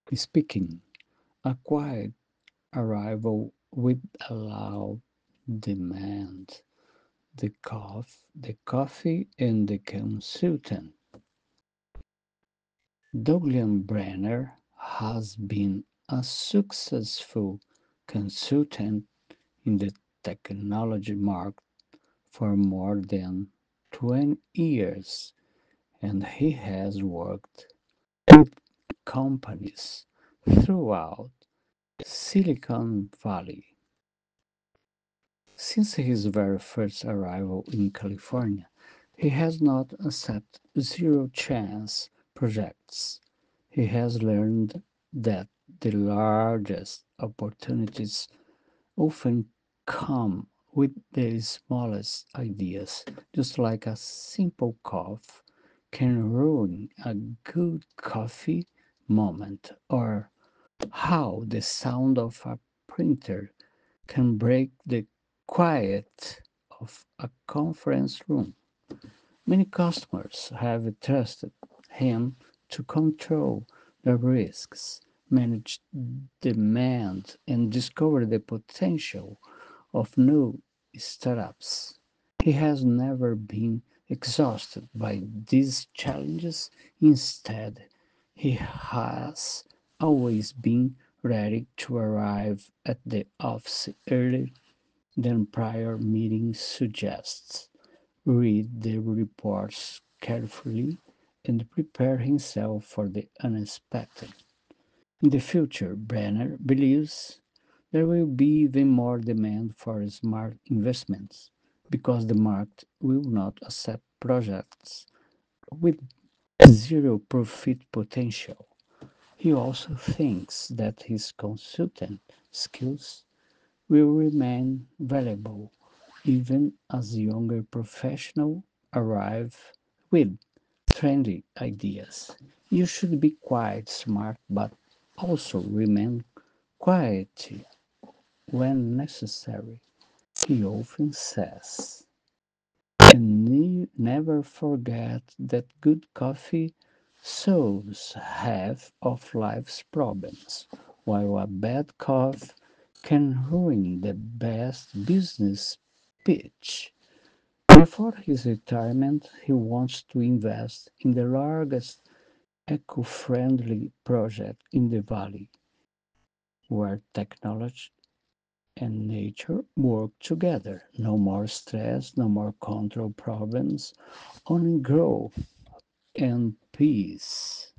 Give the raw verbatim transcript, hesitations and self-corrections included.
Speaking, a quiet arrival with a loud demand. The cough, the coffee, and the consultant. Douglas Brenner has been a successful consultant in the technology market for more than twenty years, and he has worked with companies throughout Silicon Valley. Since his very first arrival in California, he has not accepted zero chance projects. He has learned that the largest opportunities often come with the smallest ideas, just like a simple cough can ruin a good coffee moment, or how the sound of a printer can break the quiet of a conference room. Many customers have trusted him to control the risks, manage demand, and discover the potential of new startups. He has never been exhausted by these challenges. Instead, he has always been ready to arrive at the office earlier than prior meetings suggests, read the reports carefully, and prepare himself for the unexpected. In the future, Brenner believes there will be even more demand for smart investments because the market will not accept projects with zero profit potential. He also thinks that his consultant skills will remain valuable even as younger professionals arrive with trendy ideas. You should be quite smart but also remain quiet when necessary, he often says. And ne- never forget that good coffee solves half of life's problems, while a bad cough can ruin the best business pitch. Before his retirement, he wants to invest in the largest eco friendly project in the valley, where technology and nature work together. No more stress, no more control problems, only growth and peace.